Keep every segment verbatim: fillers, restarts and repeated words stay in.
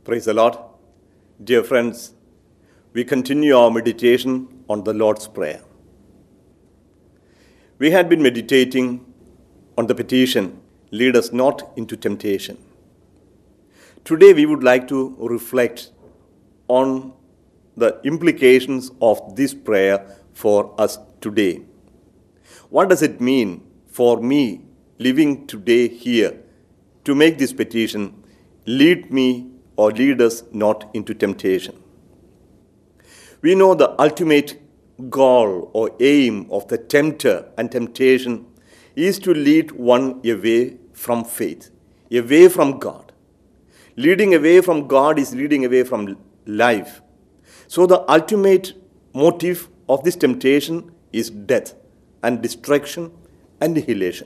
Praise the Lord. Dear friends, we continue our meditation on the Lord's Prayer. We had been meditating on the petition, lead us not into temptation. Today we would like to reflect on the implications of this prayer for us today. What does it mean for me living today here to make this petition, lead me or lead us not into temptation? We know the ultimate goal or aim of the tempter and temptation is to lead one away from faith, away from God. Leading away from God is leading away from life. So the ultimate motive of this temptation is death and destruction and annihilation.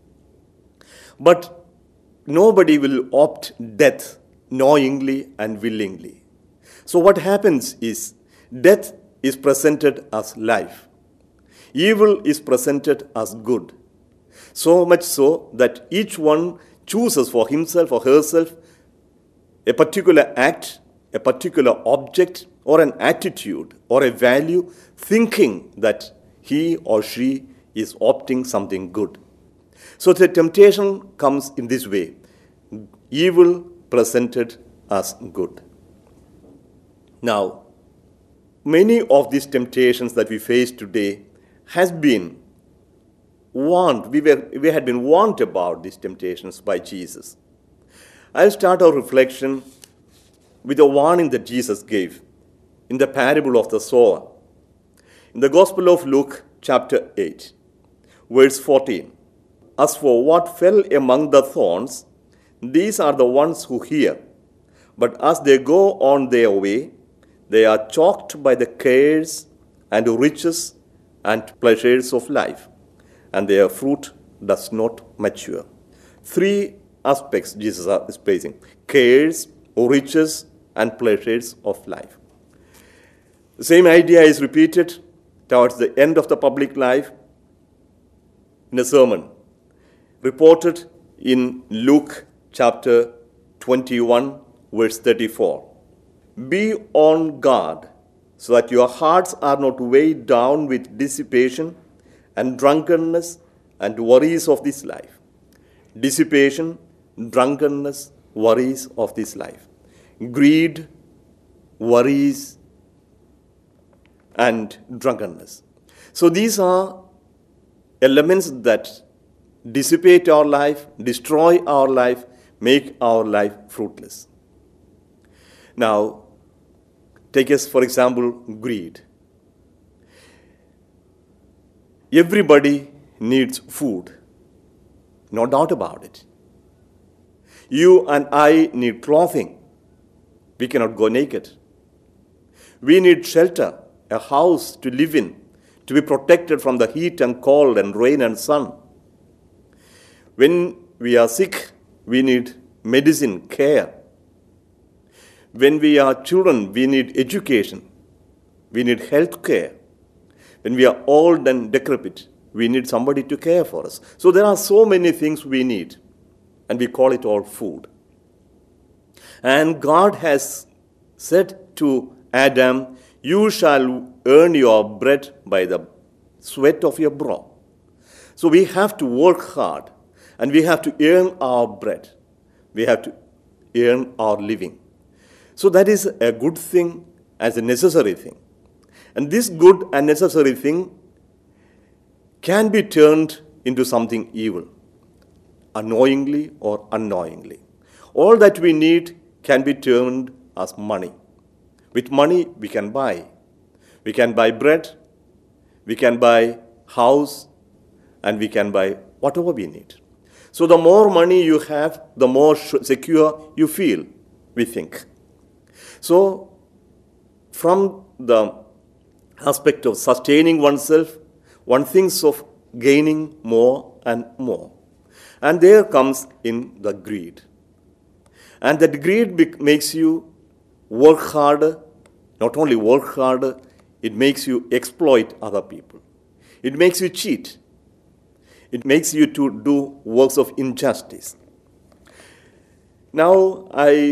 But nobody will opt death knowingly and willingly. So what happens is death is presented as life. Evil is presented as good. So much so that each one chooses for himself or herself a particular act, a particular object, or an attitude, or a value, thinking that he or she is opting something good. So the temptation comes in this way. Evil presented as good. Now, many of these temptations that we face today has been warned. We, were, we had been warned about these temptations by Jesus. I'll start our reflection with a warning that Jesus gave in the parable of the sower. In the Gospel of Luke, chapter eight, verse fourteen. As for what fell among the thorns, these are the ones who hear, but as they go on their way, they are choked by the cares and riches and pleasures of life, and their fruit does not mature. Three aspects Jesus is praising: cares, riches, and pleasures of life. The same idea is repeated towards the end of the public life in a sermon reported in Luke chapter twenty-one, verse thirty-four. Be on guard so that your hearts are not weighed down with dissipation and drunkenness and worries of this life. Dissipation, drunkenness, worries of this life. Greed, worries, and drunkenness. So these are elements that dissipate our life, destroy our life, make our life fruitless. Now, take us, for example, greed. Everybody needs food, no doubt about it. You and I need clothing. We cannot go naked. We need shelter, a house to live in, to be protected from the heat and cold and rain and sun. When we are sick, we need medicine, care. When we are children, we need education. We need health care. When we are old and decrepit, we need somebody to care for us. So there are so many things we need, and we call it all food. And God has said to Adam, you shall earn your bread by the sweat of your brow. So we have to work hard, and we have to earn our bread. We have to earn our living. So that is a good thing as a necessary thing. And this good and necessary thing can be turned into something evil, unknowingly or unknowingly. All that we need can be turned as money. With money, we can buy. We can buy bread, we can buy house, and we can buy whatever we need. So the more money you have, the more secure you feel, we think. So from the aspect of sustaining oneself, one thinks of gaining more and more. And there comes in the greed. And that greed makes you work harder, not only work harder, it makes you exploit other people. It makes you cheat. It makes you to do works of injustice. Now, I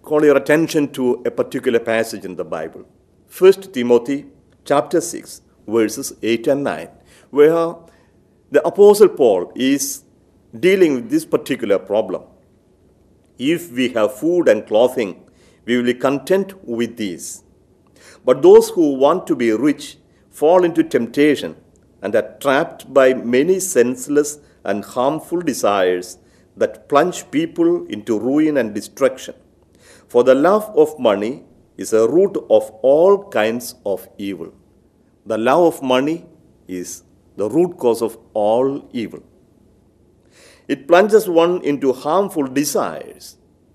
call your attention to a particular passage in the Bible. First Timothy chapter six, verses eight and nine, where the Apostle Paul is dealing with this particular problem. If we have food and clothing, we will be content with these. But those who want to be rich fall into temptation and are trapped by many senseless and harmful desires that plunge people into ruin and destruction. For the love of money is a root of all kinds of evil. The love of money is the root cause of all evil. It plunges one into harmful desires.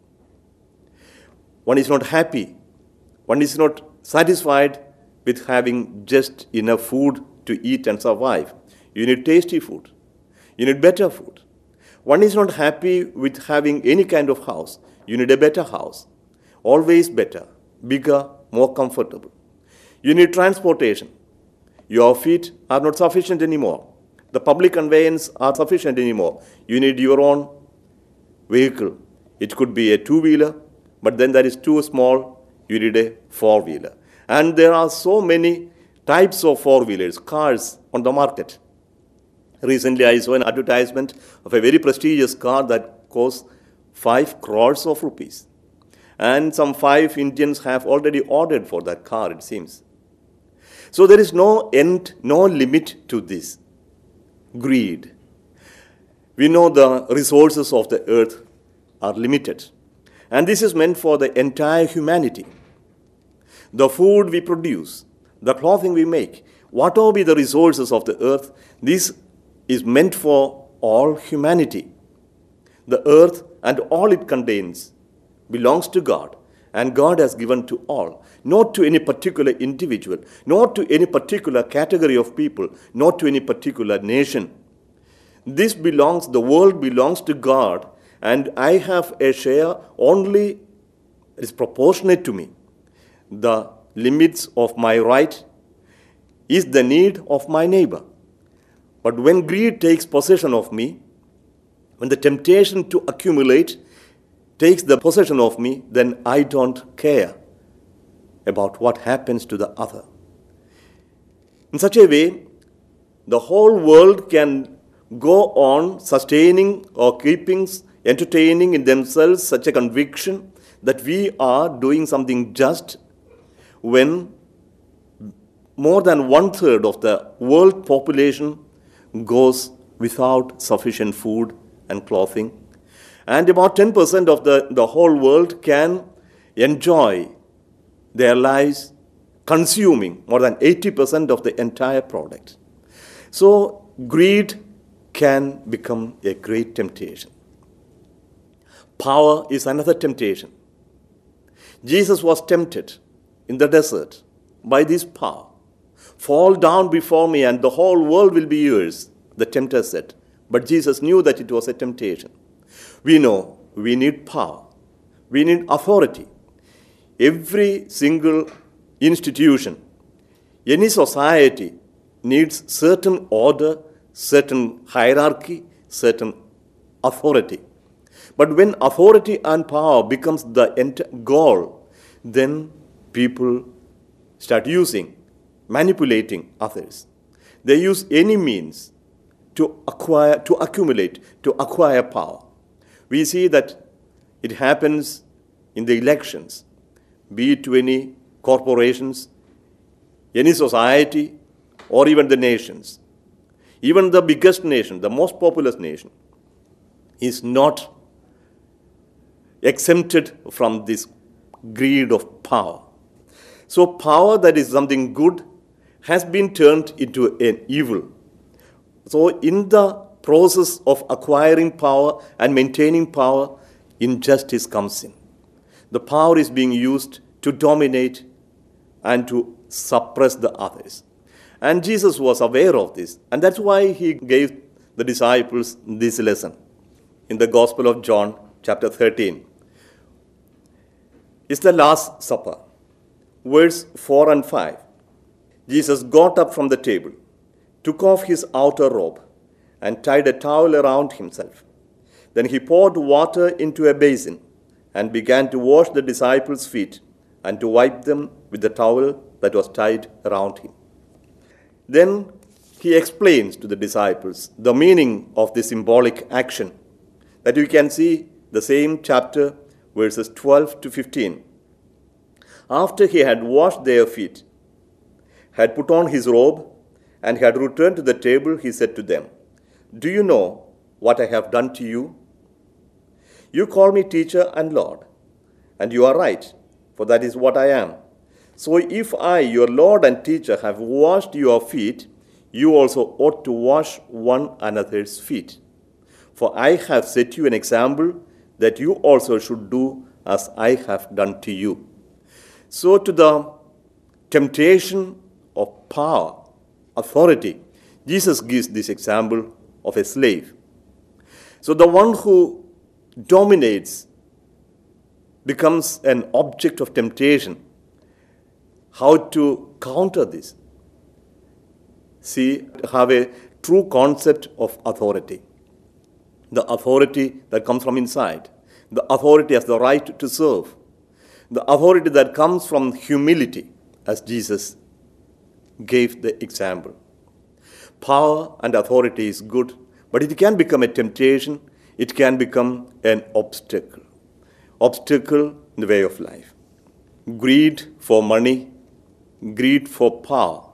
One is not happy. One is not satisfied with having just enough food to eat and survive. You need tasty food. You need better food. One is not happy with having any kind of house. You need a better house. Always better, bigger, more comfortable. You need transportation. Your feet are not sufficient anymore. The public conveyance are sufficient anymore. You need your own vehicle. It could be a two-wheeler, but then that is too small. You need a four-wheeler. And there are so many types of four-wheelers, cars on the market. Recently, I saw an advertisement of a very prestigious car that costs five crores of rupees. And some five Indians have already ordered for that car, it seems. So there is no end, no limit to this. Greed. We know the resources of the earth are limited. And this is meant for the entire humanity. The food we produce, the clothing we make, whatever be the resources of the earth, this is meant for all humanity. The earth and all it contains belongs to God, and God has given to all, not to any particular individual, not to any particular category of people, not to any particular nation. This belongs, the world belongs to God, and I have a share only is proportionate to me. The limits of my right is the need of my neighbor. But when greed takes possession of me, when the temptation to accumulate takes the possession of me, then I don't care about what happens to the other. In such a way, the whole world can go on sustaining or keeping, entertaining in themselves such a conviction that we are doing something just when more than one third of the world population goes without sufficient food and clothing. And about ten percent of the, the whole world can enjoy their lives consuming more than eighty percent of the entire product. So greed can become a great temptation. Power is another temptation. Jesus was tempted in the desert by this power. Fall down before me and the whole world will be yours, the tempter said. But Jesus knew that it was a temptation. We know we need power. We need authority. Every single institution, any society needs certain order, certain hierarchy, certain authority. But when authority and power becomes the end goal, then people start using, manipulating others. They use any means to acquire, to accumulate, to acquire power. We see that it happens in the elections, be it to any corporations, any society, or even the nations. Even the biggest nation, the most populous nation, is not exempted from this greed of power. So power that is something good has been turned into an evil. So in the process of acquiring power and maintaining power, injustice comes in. The power is being used to dominate and to suppress the others. And Jesus was aware of this, and that's why he gave the disciples this lesson. In the Gospel of John, chapter thirteen, it's the Last Supper, verse four and five. Jesus got up from the table, took off his outer robe, and tied a towel around himself. Then he poured water into a basin and began to wash the disciples' feet and to wipe them with the towel that was tied around him. Then he explains to the disciples the meaning of this symbolic action, that you can see the same chapter, verses twelve to fifteen. After he had washed their feet, had put on his robe, and had returned to the table, he said to them, "Do you know what I have done to you? You call me teacher and Lord, and you are right, for that is what I am. So if I, your Lord and teacher, have washed your feet, you also ought to wash one another's feet. For I have set you an example that you also should do as I have done to you." So to the temptation of power, authority, Jesus gives this example of a slave. So the one who dominates becomes an object of temptation. How to counter this? See, have a true concept of authority. The authority that comes from inside. The authority as the right to serve. The authority that comes from humility, as Jesus gave the example. Power and authority is good, but it can become a temptation. It can become an obstacle. Obstacle in the way of life. Greed for money, greed for power.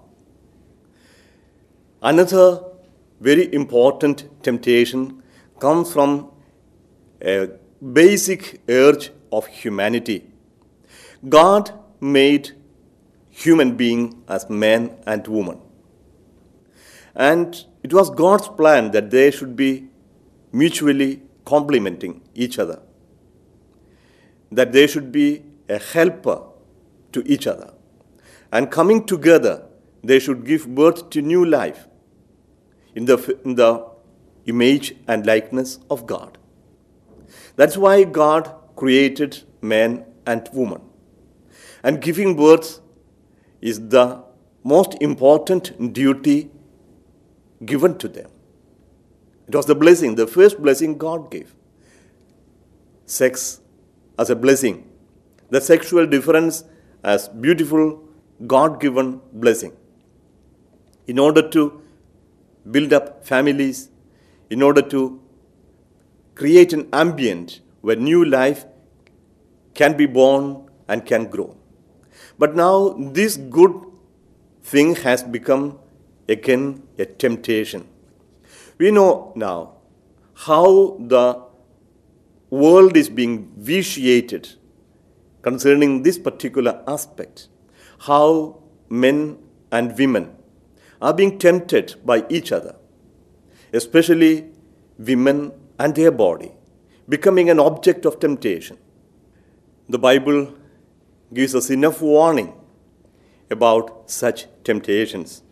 Another very important temptation comes from a basic urge of humanity. God made human being as man and woman. And it was God's plan that they should be mutually complementing each other. That they should be a helper to each other. And coming together, they should give birth to new life in the, in the image and likeness of God. That's why God created man and woman. And giving birth is the most important duty given to them. It was the blessing, the first blessing God gave. Sex as a blessing. The sexual difference as beautiful God-given blessing. In order to build up families, in order to create an ambient where new life can be born and can grow. But now this good thing has become again a temptation. We know now how the world is being vitiated concerning this particular aspect. How men and women are being tempted by each other, especially women and their body, becoming an object of temptation. The Bible gives us enough warning about such temptations.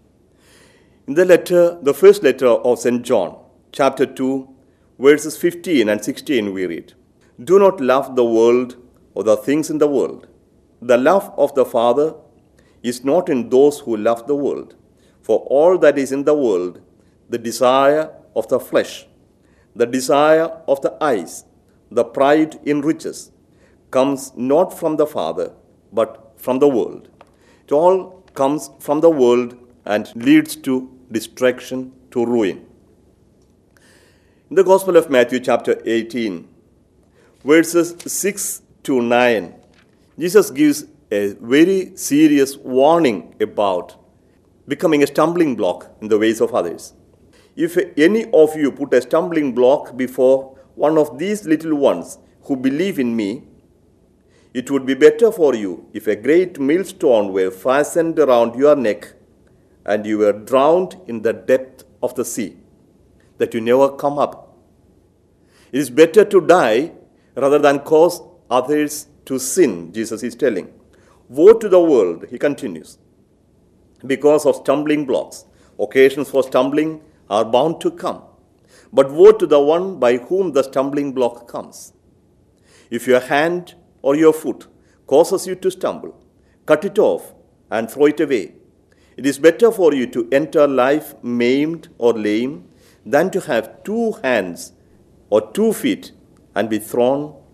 In the letter, the first letter of Saint John, chapter two, verses fifteen and sixteen, we read, "Do not love the world or the things in the world. The love of the Father is not in those who love the world. For all that is in the world, the desire of the flesh, the desire of the eyes, the pride in riches, comes not from the Father, but from the world. It all comes from the world and leads to destruction, to ruin." In the Gospel of Matthew, chapter eighteen, verses six to nine, Jesus gives a very serious warning about becoming a stumbling block in the ways of others. "If any of you put a stumbling block before one of these little ones who believe in me, it would be better for you if a great millstone were fastened around your neck and you were drowned in the depth of the sea, that you never come up. It is better to die rather than cause others to sin," Jesus is telling. "Woe to the world," he continues, "because of stumbling blocks. Occasions for stumbling are bound to come. But woe to the one by whom the stumbling block comes. If your hand or your foot causes you to stumble, cut it off and throw it away. It is better for you to enter life maimed or lame than to have two hands or two feet and be thrown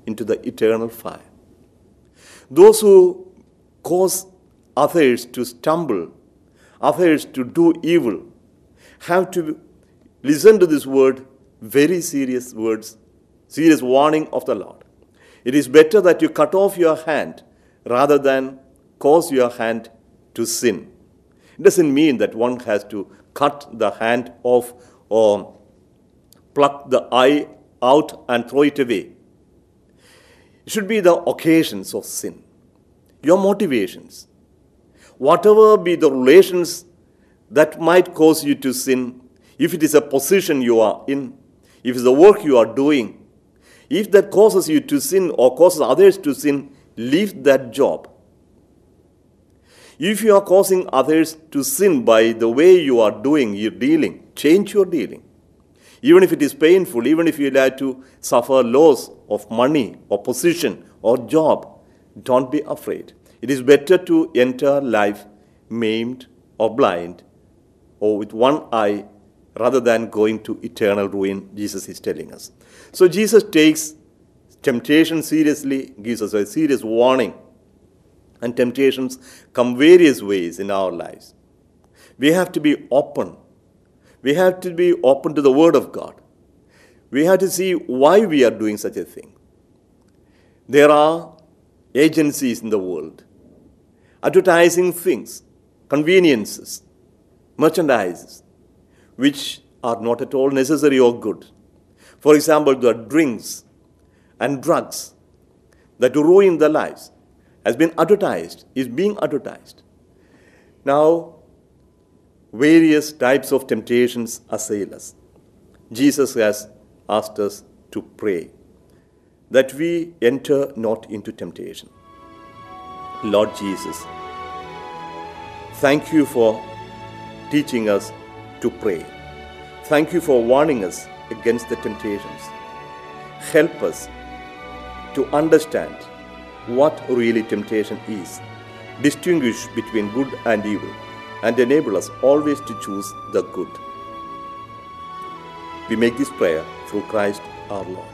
into the eternal fire. Those who cause others to stumble, others to do evil, have to listen to this word, very serious words, serious warning of the Lord. It is better that you cut off your hand rather than cause your hand to sin. It doesn't mean that one has to cut the hand off or pluck the eye out and throw it away. It should be the occasions of sin, your motivations. Whatever be the relations that might cause you to sin, if it is a position you are in, if it's the work you are doing, if that causes you to sin or causes others to sin, leave that job. If you are causing others to sin by the way you are doing, your dealing, change your dealing. Even if it is painful, even if you have to suffer loss of money or position or job, don't be afraid. It is better to enter life maimed or blind or with one eye rather than going to eternal ruin, Jesus is telling us. So Jesus takes temptation seriously, gives us a serious warning. And temptations come various ways in our lives. We have to be open. We have to be open to the Word of God. We have to see why we are doing such a thing. There are agencies in the world advertising things, conveniences, merchandises, which are not at all necessary or good. For example, the drinks and drugs that ruin the lives has been advertised, is being advertised. Now, various types of temptations assail us. Jesus has asked us to pray that we enter not into temptation. Lord Jesus, thank you for teaching us to pray. Thank you for warning us against the temptations. Help us to understand what really temptation is, distinguish between good and evil, and enable us always to choose the good. We make this prayer through Christ our Lord.